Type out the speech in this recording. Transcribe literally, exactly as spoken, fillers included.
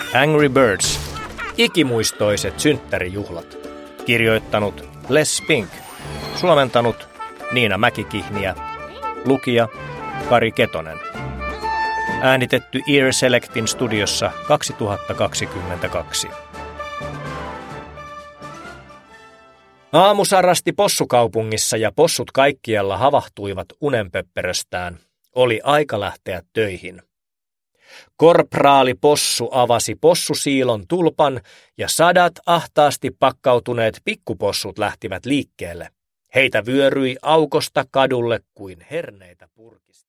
Angry Birds. Ikimuistoiset synttärijuhlat. Kirjoittanut Les Pink. Suomentanut Niina Mäkikihniä. Lukija Kari Ketonen. Äänitetty Ear Selectin studiossa kaksituhattakaksikymmentäkaksi. Aamu sarasti possukaupungissa ja possut kaikkialla havahtuivat unenpöpperöstään. Oli aika lähteä töihin. Korpraali possu avasi possusiilon tulpan ja sadat ahtaasti pakkautuneet pikkupossut lähtivät liikkeelle. Heitä vyöryi aukosta kadulle kuin herneitä purkista.